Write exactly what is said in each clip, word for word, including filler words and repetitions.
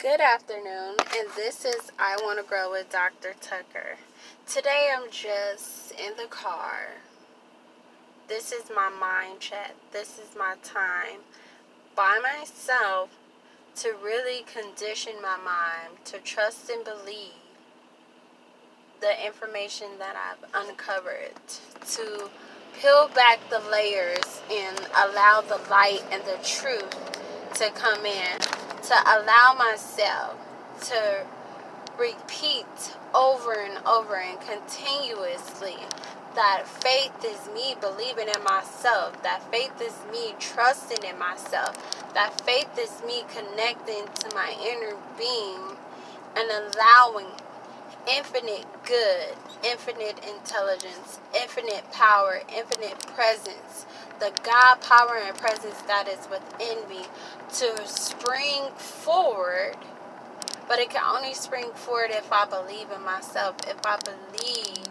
Good afternoon, and this is I Want to Grow with Doctor Tucker. Today I'm just in the car. This is my mind chat. This is my time by myself to really condition my mind to trust and believe the information that I've uncovered, to peel back the layers and allow the light and the truth to come in, to allow myself to repeat over and over and continuously that faith is me believing in myself, that faith is me trusting in myself, that faith is me connecting to my inner being and allowing infinite good, infinite intelligence, infinite power, infinite presence, the God power and presence that is within me to spring forward. But it can only spring forward if I believe in myself, if I believe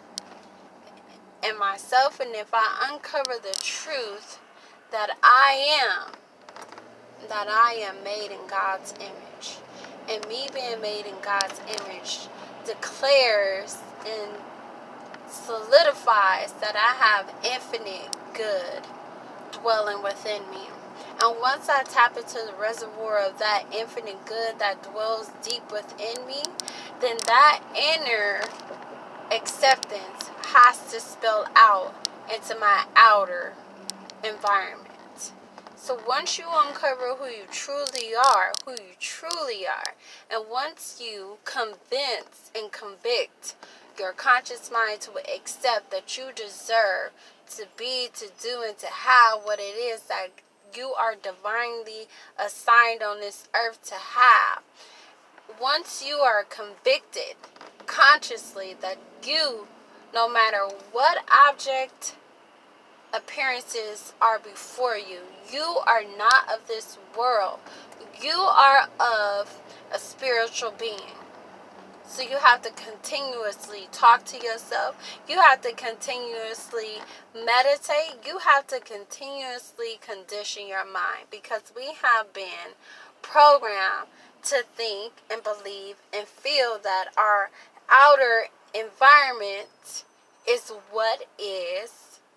in myself, and if I uncover the truth that I am, that I am made in God's image. And me being made in God's image declares and solidifies that I have infinite good dwelling within me. And once I tap into the reservoir of that infinite good that dwells deep within me, then that inner acceptance has to spill out into my outer environment. So once you uncover who you truly are, who you truly are, and once you convince and convict your conscious mind to accept that you deserve to be, to do, and to have what it is that you are divinely assigned on this earth to have, once you are convicted consciously that you, no matter what object appearances are before you, you are not of this world. You are of a spiritual being. So you have to continuously talk to yourself. You have to continuously meditate. You have to continuously condition your mind, because we have been programmed to think and believe and feel that our outer environment is what is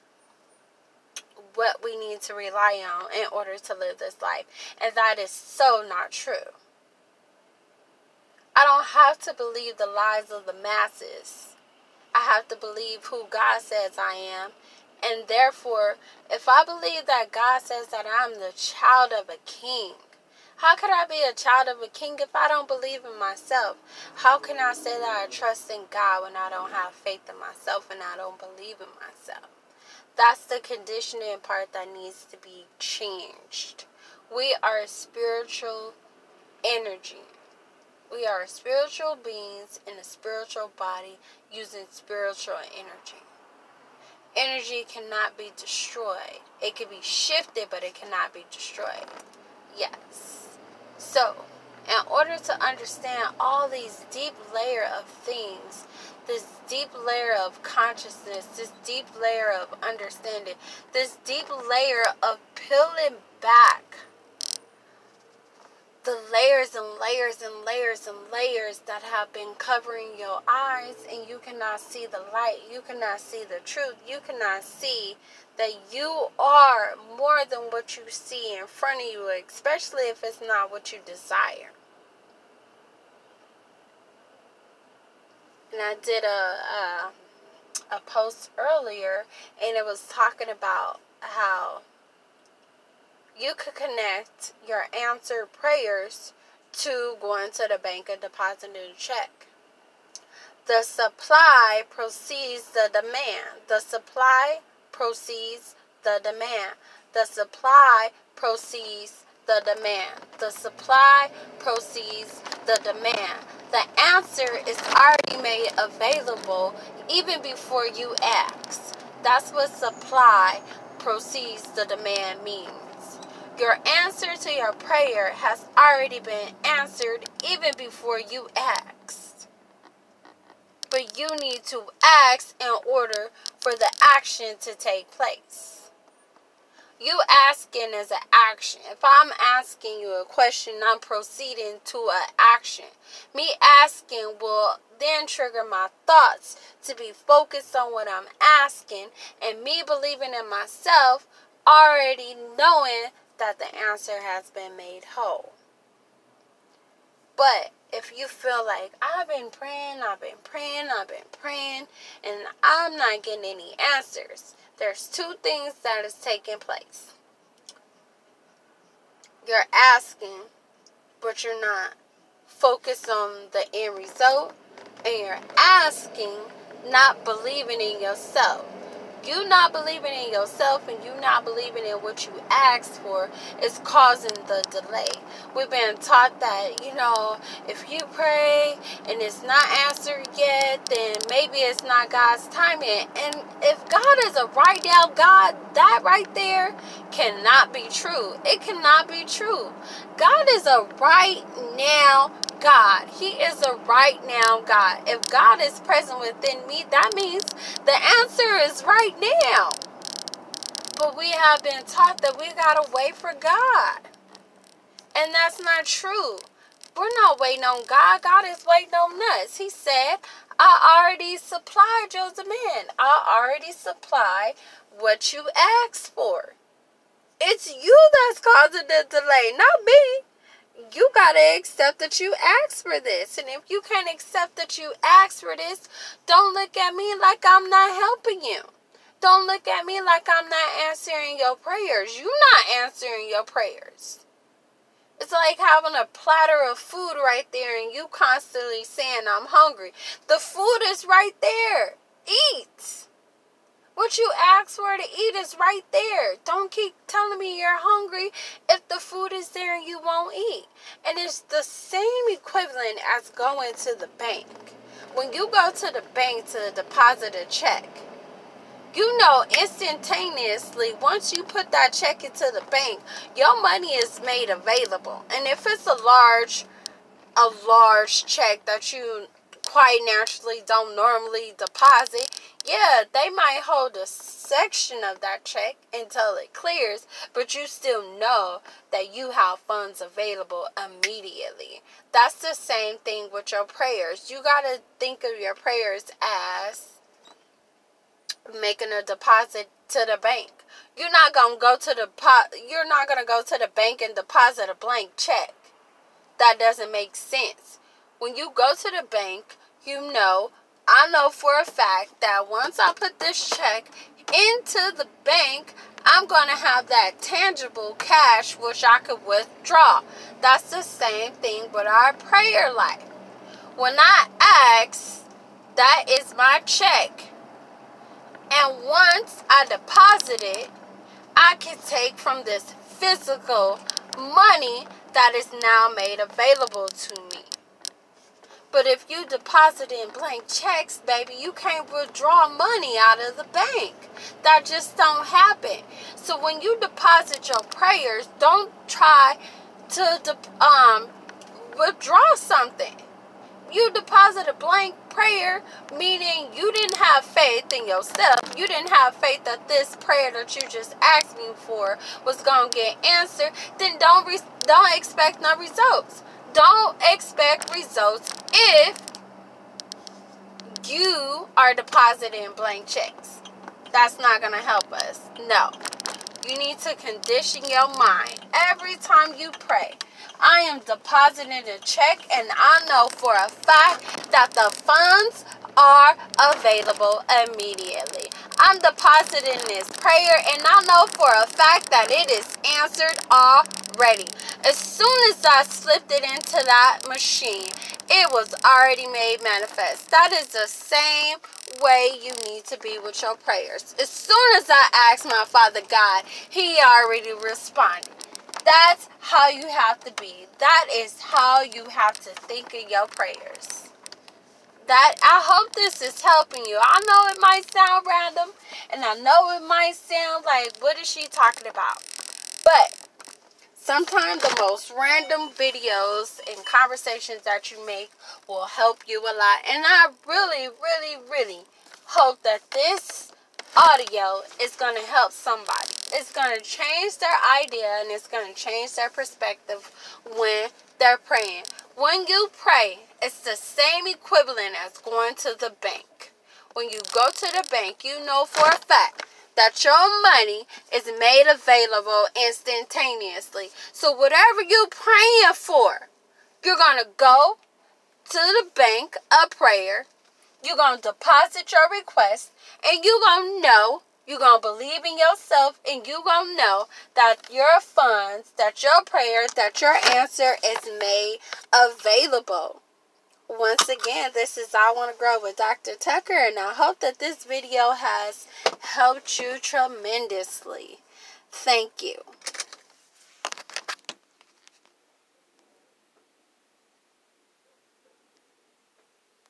what we need to rely on in order to live this life. And that is so not true. I don't have to believe the lies of the masses. I have to believe who God says I am. And therefore, if I believe that God says that I'm the child of a king, how could I be a child of a king if I don't believe in myself? How can I say that I trust in God when I don't have faith in myself and I don't believe in myself? That's the conditioning part that needs to be changed. We are a spiritual energy. We are spiritual beings in a spiritual body using spiritual energy. Energy cannot be destroyed. It can be shifted, but it cannot be destroyed. Yes. So, in order to understand all these deep layer of things, this deep layer of consciousness, this deep layer of understanding, this deep layer of peeling back the layers and layers and layers and layers that have been covering your eyes, and you cannot see the light, you cannot see the truth, you cannot see that you are more than what you see in front of you, especially if it's not what you desire. And I did a, a, a post earlier, and it was talking about how you could connect your answered prayers to going to the bank and depositing a check. The supply precedes the demand. The supply precedes the demand. The supply precedes the demand. The supply precedes the demand. The answer is already made available even before you ask. That's what supply precedes the demand means. Your answer to your prayer has already been answered even before you asked. But you need to ask in order for the action to take place. You asking is an action. If I'm asking you a question, I'm proceeding to an action. Me asking will then trigger my thoughts to be focused on what I'm asking, and me believing in myself, already knowing that the answer has been made whole. But if you feel like, I've been praying, I've been praying, I've been praying, and I'm not getting any answers, there's two things that is taking place. You're asking, but you're not focused on the end result, and you're asking, not believing in yourself. You not believing in yourself and you not believing in what you asked for is causing the delay. We've been taught that, you know, if you pray and it's not answered yet, then maybe it's not God's timing. And if God is a right now God, that right there cannot be true. It cannot be true. God is a right now God. He is a right now God. If God is present within me, that means the answer is right now. But we have been taught that we gotta wait for God. And that's not true. We're not waiting on God. God is waiting on us. He said, I already supplied your demand. I already supplied what you asked for. It's you that's causing the delay, not me. You gotta accept that you asked for this. And if you can't accept that you asked for this, don't look at me like I'm not helping you. Don't look at me like I'm not answering your prayers. You're not answering your prayers. It's like having a platter of food right there and you constantly saying, I'm hungry. The food is right there. Eat. What you asked for to eat is right there. Don't keep telling me you're hungry if the food is there and you won't eat. And it's the same equivalent as going to the bank. When you go to the bank to deposit a check, you know instantaneously, once you put that check into the bank, your money is made available. And if it's a large, a large check that you quite naturally don't normally deposit, yeah, they might hold a section of that check until it clears, but you still know that you have funds available immediately. That's the same thing with your prayers. You got to think of your prayers as making a deposit to the bank. You're not going to go to the po- you're not going to go to the bank and deposit a blank check. That doesn't make sense. When you go to the bank, you know, I know for a fact that once I put this check into the bank, I'm going to have that tangible cash which I could withdraw. That's the same thing with our prayer life. When I ask, that is my check. And once I deposit it, I can take from this physical money that is now made available to me. But if you deposit in blank checks, baby, you can't withdraw money out of the bank. That just don't happen. So when you deposit your prayers, don't try to de- um withdraw something. You deposit a blank prayer, meaning you didn't have faith in yourself. You didn't have faith that this prayer that you just asked me for was going to get answered. Then don't re- don't expect no results. Don't expect results if you are depositing blank checks. That's not going to help us. No. You need to condition your mind every time you pray. I am depositing a check and I know for a fact that the funds are available immediately. I'm depositing this prayer and I know for a fact that it is answered already. As soon as I slipped it into that machine, it was already made manifest. That is the same way you need to be with your prayers. As soon as I asked my Father God, He already responded. That's how you have to be. That is how you have to think in your prayers. That I hope this is helping you. I know it might sound random, and I know it might sound like, what is she talking about? But sometimes the most random videos and conversations that you make will help you a lot. And I really, really, really hope that this audio is going to help somebody. it's going to change their idea and it's going to change their perspective when they're praying. When you pray, it's the same equivalent as going to the bank. When you go to the bank, you know for a fact that your money is made available instantaneously. So whatever you're praying for, you're going to go to the bank, a prayer. You're going to deposit your request, and you're going to know, you're going to believe in yourself, and you're going to know that your funds, that your prayer, that your answer is made available. Once again, this is I Want to Grow with Doctor Tucker, and I hope that this video has helped you tremendously. Thank you.